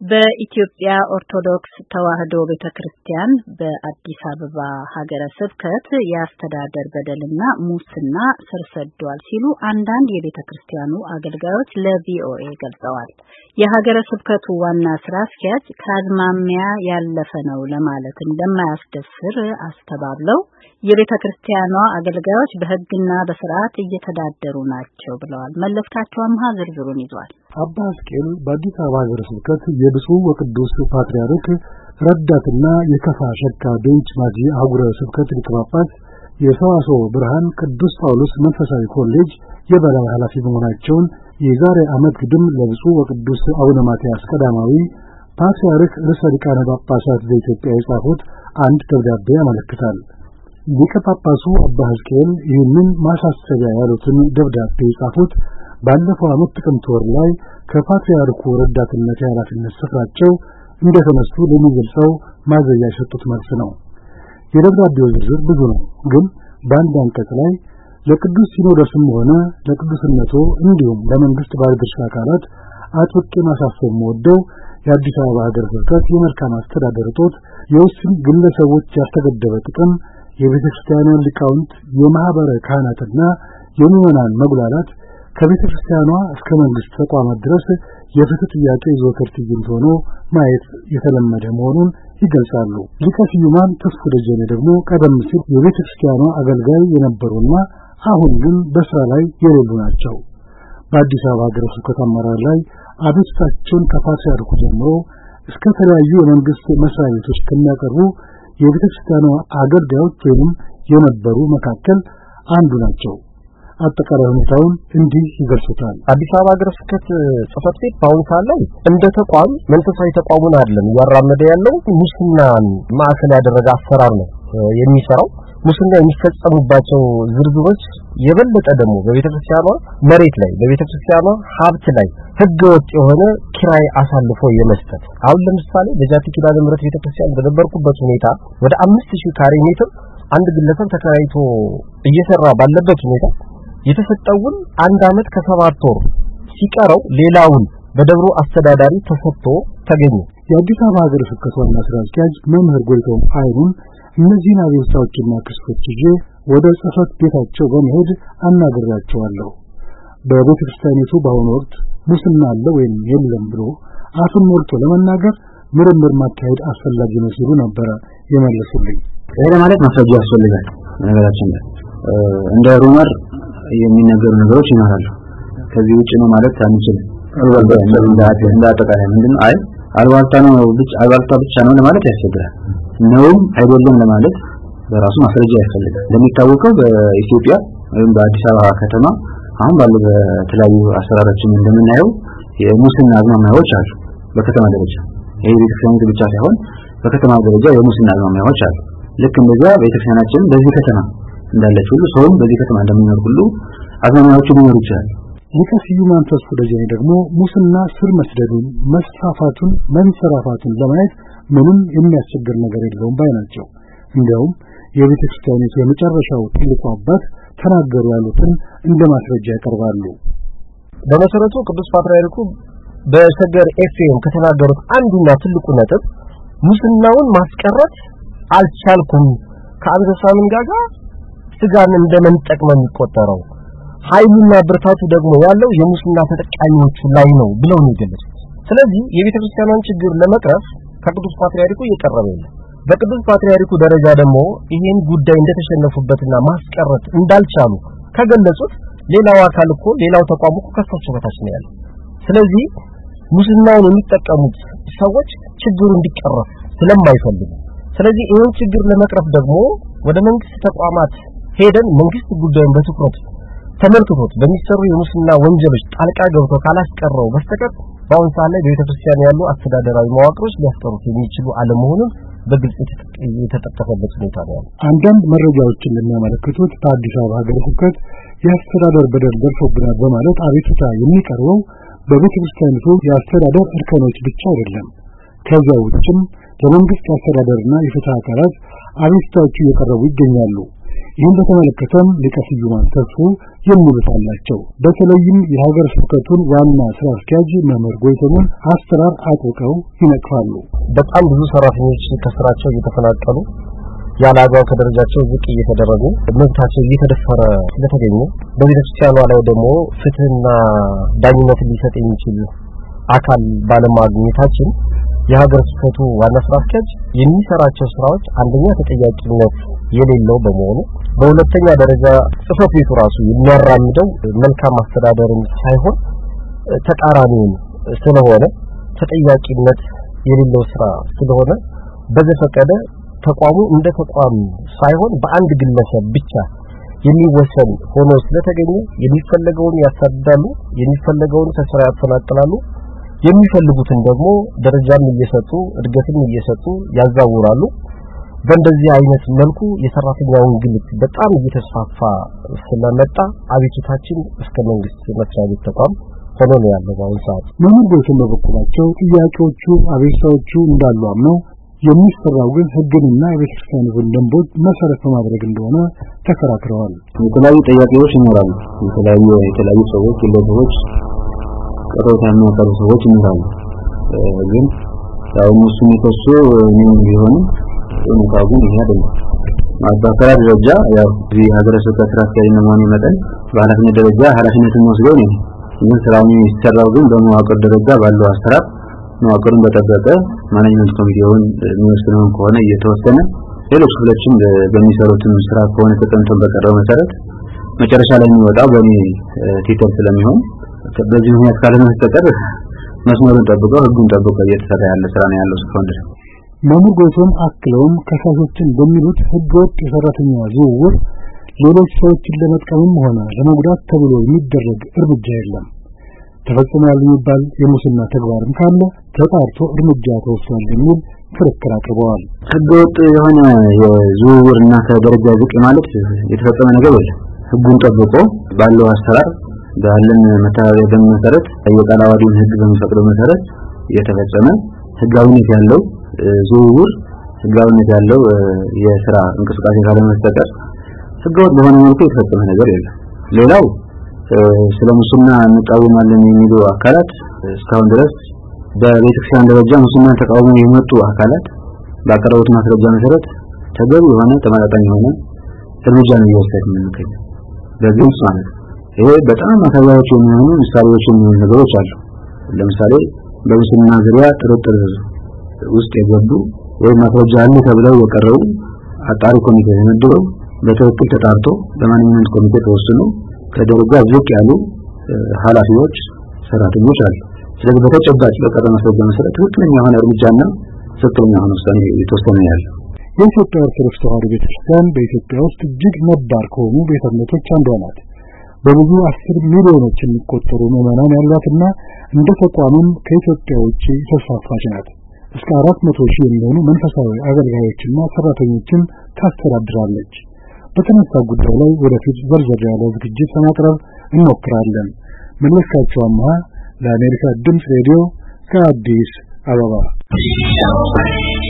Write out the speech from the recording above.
በኢትዮጵያ ኦርቶዶክስ ተዋሕዶ ቤተክርስቲያን በአዲስ አበባ ሀገረ ስብከት የአስተዳደር በደልና ሙስና ስር ሰዷል ሲሉ አንዳንድ የቤተክርስቲያኑ አገልጋዮች ለቪኦኤ ገልጸዋል። የሀገረ ስብከቱ ዋና ስራ አስኪያጅ ከአዝማሚያ ያለፈ ነው ለማለት እንደማያስደፍር አስተባብለው የቤተክርስቲያኗ አገልጋዮች በሕግና በስርዓት እየተዳደሩ ናቸው ብለዋል። መለስካቸው አምሃ ዝርዝሩን ይዟል። አባ ሕዝቅኤል በአዲስ አበባ ሀገረ ስብከት የብፁዕ ወቅዱስ ፓትርያርክ ረዳትና የከፋ ሸካ ቤንች ማጂ አህጉረ ስብከት ሊቀ ጳጳስ የሰዋስወ ብርሃን ቅዱስ ጳውሎስ መንፈሳዊ ኮሌጅ የበላይ ኃላፊ በመሆናቸውን የዛሬ ዓመት ግድም ለብፁዕ ወቅዱስ አቡነ ማትያስ ቀዳማዊ ፓትርያርክ ርዕሰ ሊቃነ ጳጳሳት ዘኢትዮጵያ የጻፉት አንድ ደብዳቤ ያመለክታል። ሊቀ ጳጳሱ አባ ሕዝቅኤል ይህንን ማሳሰቢያ ያሉትን ደብዳቤ የጻፉት ባለፈው ዓመት ጥቅምት ወር ላይ ከፓትርያርኩ ረዳትነት የኃላፊነት ስፍራቸው እንደተነሱ ለሚገልጸው ማዘያ የሰጡት መልስ ነው። የደብዳቤው ዝርዝር ብዙ ነው፣ ግን በአንድ አንቀጽ ላይ ለቅዱስ ሲኖዶስም ሆነ ለቅዱስነቱ እንዲሁም ለመንግስት ባለድርሻ አካላት አጥብቄ ማሳሰብ የምወደው የአዲስ አበባ ሀገረ ስብከት የመልካም አስተዳደር እጦት፣ የውስን ግለሰቦች ያልተገደበ ጥቅም፣ የቤተክርስቲያኗን ሊቃውንት፣ የማህበረ ካህናትና የምዕመናን መጉላላት ከቤተክርስቲያኗ እስከ መንግስት ተቋማት ድረስ የፍትህ ጥያቄ ዘወትር ትዕይንት ሆኖ ማየት የተለመደ መሆኑን ይገልጻሉ። ሊቀ ስዩማን ተስፉ ደጀኔ ደግሞ ቀደም ሲል የቤተክርስቲያኗ አገልጋይ የነበሩና አሁን ግን በስራ ላይ የሌሉ ናቸው። በአዲስ አበባ ሀገረ ስብከት አመራር ላይ አቤቱታቸውን ከፓትርያርኩ ጀምሮ እስከ ተለያዩ የመንግስት መስሪያ ቤቶች ከሚያቀርቡ የቤተክርስቲያኗ አገልጋዮች ወይም የነበሩ መካከል አንዱ ናቸው። አጠቃላይ ሁኔታውን እንዲህ ይገልጹታል። አዲስ አበባ ሀገረ ስብከት ጽሕፈት ቤት በአሁኑ ሰዓት ላይ እንደ ተቋም መንፈሳዊ ተቋሙን አይደለም እያራመደ ያለው ሙስናን ማዕከል ያደረገ አሰራር ነው የሚሰራው። ሙስና የሚፈጸሙባቸው ዝርዝሮች የበለጠ ደግሞ በቤተክርስቲያኗ መሬት ላይ በቤተክርስቲያኗ ሀብት ላይ ህገወጥ የሆነ ኪራይ አሳልፎ የመስጠት አሁን ለምሳሌ በጃቲ ኪዳነ ምሕረት ቤተክርስቲያን በነበርኩበት ሁኔታ ወደ 5000 ካሬ ሜትር አንድ ግለሰብ ተከራይቶ እየሰራ ባለበት ሁኔታ የተሰጠውን 1 ዓመት ከ7 ወር ሲቀረው ሌላውን በደብሩ አስተዳዳሪ ተሰጥቶ ተገኘ። የአዲስ አበባ ሀገረ ስብከት ዋና ስራ አስኪያጅ መምህር ጎይቶም አይሩን እነዚህን አቤቱታዎችና ክሶች ይዤ ወደ ጽሕፈት ቤታቸው በመሄድ አናግራቸዋለሁ። በቤተክርስቲያኒቱ በአሁኑ ወቅት ሙስና አለ ወይም የለም ብሎ አፉን ሞልቶ ለመናገር ምርምር ማካሄድ አስፈላጊ ነው ሲሉ ነበረ የመለሱልኝ። ይሄ ማለት ማስረጃ ያስፈልጋል። ነገራችን እንደ ሩመር የሚነገሩ ነገሮች ይኖራሉ። ከዚህ ውጭ ነው ማለት አንችልም። እንደ አጠቃላይ ምንድነው አልባልታ ብቻ ነው ለማለት ያስፈልጋል። ነውም አይደለም ለማለት በራሱ ማስረጃ ያስፈልጋል። እንደሚታወቀው በኢትዮጵያ ወይም በአዲስ አበባ ከተማ አሁን ባለው በተለያዩ አሰራሮችን እንደምናየው የሙስና አዝማሚያዎች አሉ። በከተማ ደረጃ ይሄ ቤተክርስቲያን ብቻ ሳይሆን በከተማ ደረጃ የሙስና አዝማሚያዎች አሉ። ልክ እንደዛ ቤተክርስቲያናችን በዚህ ከተማ እንዳለች ሁሉ ሰውም በዚህ ከተማ እንደሚኖር ሁሉ አዝማሚያዎቹ ሊኖሩ ይችላሉ። ሊቀ ስዩማን ተስፉ ደጀኔ ደግሞ ሙስና ስር መስደዱን መስፋፋቱን መንሰራፋቱን ለማየት ምንም የሚያስቸግር ነገር የለውም ባይ ናቸው። እንዲያውም የቤተክርስቲያኒቱ የመጨረሻው ትልቁ አባት ተናገሩ ያሉትን እንደ ማስረጃ ያቀርባሉ። በመሰረቱ ቅዱስ ፓትርያርኩ በሸገር ኤፍኤም ከተናገሩት አንዱና ትልቁ ነጥብ ሙስናውን ማስቀረት አልቻልኩም፣ ከአንበሳ መንጋጋ ስጋን እንደመንጠቅ ነው የሚቆጠረው፣ ኃይሉና ብርታቱ ደግሞ ያለው የሙስና ተጠቃሚዎቹ ላይ ነው ብለው ነው የገለጹት። ስለዚህ የቤተክርስቲያኗን ችግር ለመቅረፍ ከቅዱስ ፓትርያርኩ እየቀረበ ነው። በቅዱስ ፓትርያርኩ ደረጃ ደግሞ ይሄን ጉዳይ እንደተሸነፉበትና ማስቀረት እንዳልቻሉ ከገለጹት ሌላው አካል እኮ ሌላው ተቋም እኮ ከሳቸው በታች ነው ያለው። ስለዚህ ሙስናውን የሚጠቀሙት ሰዎች ችግሩ እንዲቀረፍ ስለማይፈልጉ ስለዚህ ይሄን ችግር ለመቅረፍ ደግሞ ወደ መንግስት ተቋማት ሄደን መንግስት ጉዳዩን በትኩረት ተመልክቶት በሚሰሩ የሙስና ወንጀሎች ጣልቃ ገብቶ ካላስቀረው በስተቀር በአሁን ሰዓት ላይ በቤተክርስቲያን ያሉ አስተዳደራዊ መዋቅሮች ሊያስቀሩት የሚችሉ አለመሆኑን በግልጽ የተጠቀሰበት ሁኔታ ነው። አንዳንድ መረጃዎችን እንደሚያመለክቱት በአዲስ አበባ ሀገረ ስብከት የአስተዳደር በደል ደርሶብናል በማለት አቤቱታ የሚቀርበው በቤተክርስቲያኒቱ የአስተዳደር እርከኖች ብቻ አይደለም። ከዚያ ውጭም ለመንግስት አስተዳደርና የፍትህ አካላት አቤቱታዎች እየቀረቡ ይገኛሉ። ይህን በተመለከተም ሊቀ ስዩማን ተስፉ የሚሉት አላቸው። በተለይም የሀገረ ስብከቱን ዋና ስራ አስኪያጅ መምህር ጎይቶምን አሰራር አጥብቀው ይነቅፋሉ። በጣም ብዙ ሰራተኞች ከስራቸው እየተፈናቀሉ ያላጋው ከደረጃቸው ዝቅ እየተደረጉ መብታቸው እየተደፈረ ስለተገኘ በቤተክርስቲያኗ ላይ ደግሞ ፍትህና ዳኝነት ሊሰጥ የሚችል አካል ባለማግኘታችን የሀገረ ስብከቱ ዋና ስራ አስኪያጅ የሚሰራቸው ስራዎች አንደኛ ተጠያቂነት የሌለው በመሆኑ በሁለተኛ ደረጃ ጽሕፈት ቤቱ ራሱ የሚያራምደው መልካም አስተዳደርን ሳይሆን ተቃራኒውን ስለሆነ ተጠያቂነት የሌለው ስራ ስለሆነ በዘፈቀደ ተቋሙ እንደ ተቋም ሳይሆን በአንድ ግለሰብ ብቻ የሚወሰን ሆኖ ስለተገኘ የሚፈልገውን ያሳድዳሉ፣ የሚፈልገውን ከስራ ያፈናቅላሉ፣ የሚፈልጉትን ደግሞ ደረጃም እየሰጡ እድገትም እየሰጡ ያዛውራሉ። በእንደዚህ አይነት መልኩ የሰራተኛውን ግልት በጣም እየተስፋፋ ስለመጣ አቤቱታችን እስከ መንግስት መስሪያ ቤት ተቋም ሆኖ ነው ያለው በአሁኑ ሰዓት። መምህር ጎይቶም በበኩላቸው ጥያቄዎቹ አቤቱታዎቹ እንዳሉ አምነው የሚሰራው ግን ህግንና የቤተክርስቲያኑን ደንቦች መሰረት በማድረግ እንደሆነ ተከራክረዋል። የተለያዩ ጥያቄዎች ይኖራሉ። የተለያዩ ሰዎች ግለሰቦች ቅሬታ የሚያቀርቡ ሰዎች ይኖራሉ። ግን ያው እነሱ የሚከሱ ምን ቢሆን ሁኔታው ግን ይሄ አይደለም። በአሰራር ደረጃ ያው የሀገረ ስብከት ስራ አስኪያጅ መሆን መጠን በኃላፊነት ደረጃ ኃላፊነቱን ወስደው ነው። ግን ስራው የሚሰራው ግን በመዋቅር ደረጃ ባለው አሰራር መዋቅሩን በጠበቀ ማኔጅመንት ኮሚቴውን የሚወስነው ከሆነ እየተወሰነ ሌሎች ክፍሎችም በሚሰሩትም ስራ ከሆነ ተጠንቶ በቀረው መሰረት መጨረሻ ላይ የሚወጣው በእኔ ቲተር ስለሚሆን በዚህ ምክንያት ካልሆነ በስተቀር መስመሩን ጠብቆ ህጉን ጠብቆ እየተሰራ ያለ ስራ ነው ያለው እስካሁን ድረስ። መምህር ጎይቶም አክለውም ከሳሾችን በሚሉት ህገወጥ የሰራተኛ ዝውውር ሌሎች ሰዎችን ለመጥቀምም ሆነ ለመጉዳት ተብሎ የሚደረግ እርምጃ የለም። ተፈጽሟል የሚባል የሙስና ተግባርም ካለ ተጣርቶ እርምጃ ተወስዷል የሚል ክርክር አቅርበዋል። ህገወጥ የሆነ የዝውውርና ከደረጃ ዝቅ ማለት የተፈጸመ ነገር የለም። ህጉን ጠብቆ ባለው አሰራር ባለን መተዳደሪያ ደንብ መሰረት የቃል አዋዲውን ህግ በሚፈቅደው መሰረት የተፈጸመ ህጋዊነት ያለው ዝውውር ህጋዊነት ያለው የሥራ እንቅስቃሴ ካለ በስተቀር ህገወጥ በሆነ መልኩ የተፈጸመ ነገር የለም። ሌላው ስለ ሙስና እንቃወማለን የሚሉ አካላት እስካሁን ድረስ በቤተክርስቲያን ደረጃ ሙስናን ተቃውሞ የመጡ አካላት ባቀረቡት ማስረጃ መሰረት ተገቢ የሆነ ተመጣጣኝ የሆነ እርምጃ ነው እየወሰድን የምንገኘው በግልጽ ማለት ነው። ይሄ በጣም አሳዛኝ የሚሆኑ ምሳሌዎች የሚሆኑ ነገሮች አሉ። ለምሳሌ በሙስና ዙሪያ ጥርጥር ውስጥ የገቡ ወይ ማስረጃ አለ ተብለው የቀረቡ አጣሪ ኮሚቴ ተመድበው በትክክል ተጣርቶ በማንኛውም ኮሚቴ ተወስኖ ከደረጃ ዝቅ ያሉ ኃላፊዎች ሰራተኞች አሉ። ስለዚህ በተጨባጭ በቀረበ ማስረጃ መሰረት ትክክለኛ የሆነ እርምጃና ትክክለኛ የሆነ ውሳኔ የተወሰነ ያለው የኢትዮጵያ ኦርቶዶክስ ተዋሕዶ ቤተክርስቲያን በኢትዮጵያ ውስጥ እጅግ ነባር ከሆኑ ቤተ እምነቶች አንዷ ናት። በብዙ 10 ሚሊዮኖች የሚቆጠሩ ምዕመናን ያሏትና እንደ ተቋምም ከኢትዮጵያ ውጪ ተስፋፋች ናት። እስከ 400,000 የሚሆኑ መንፈሳዊ አገልጋዮችና ሰራተኞችን ታስተዳድራለች። በተነሳ ጉዳይ ላይ ወደፊት ዘርዘር ያለ ዝግጅት ለማቅረብ እንሞክራለን። መለስካቸው አምሃ ለአሜሪካ ድምፅ ሬዲዮ ከአዲስ አበባ